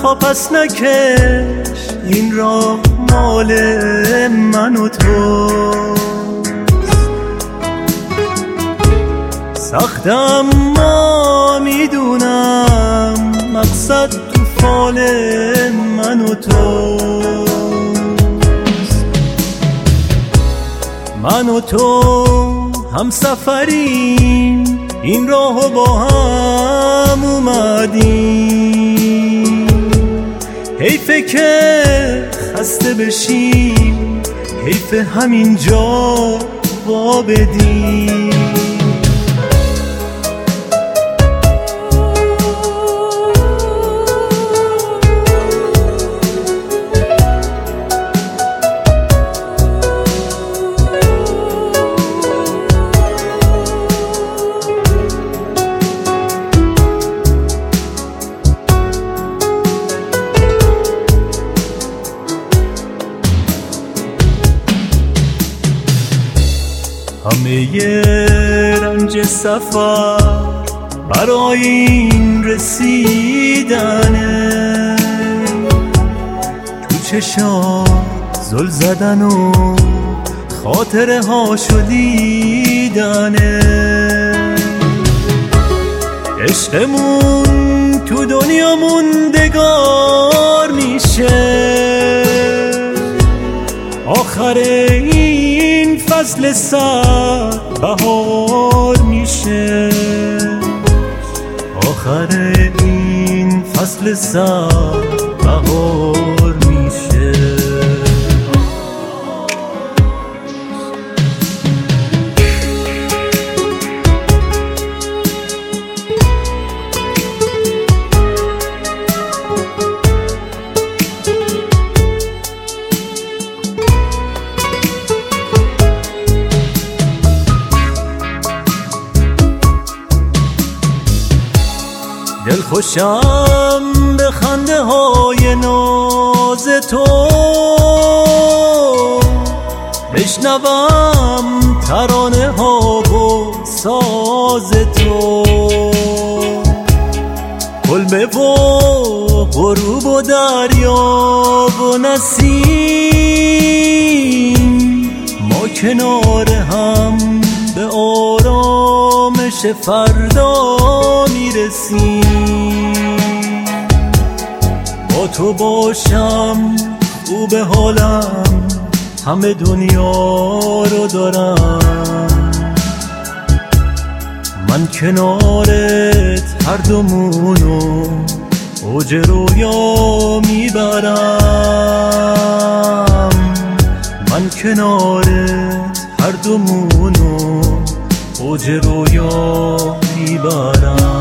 پا پس نکش، این راه مال من و تو. سخت اما میدونم مقصد تو فال من و تو. من و تو هم سفریم، این راهو با هم اومدیم. حیفه که خسته بشیم، حیف همین جا وا بدیم. همه رنج سفر برای این رسیدنه، تو چشات زل زدن و خاطره ها شدیدنه. عشقمون تو دنیا موندگار میشه، آخر این فصل سر بهار میشه. آخر این فصل سر بهار میشه. دلخوشم به خنده های ناز تو، بشنوم ترانه ها و ساز تو. کلبه و غروب و دریا و نسیم، ما کنار هم به آرامش فردا میرسیم. با تو باشم خوب حالم، همه دنیا رو دارم. من کنارت هر دومونو اوج رویا میبرم. من کنارت هر دومونو اوج رویا میبرم.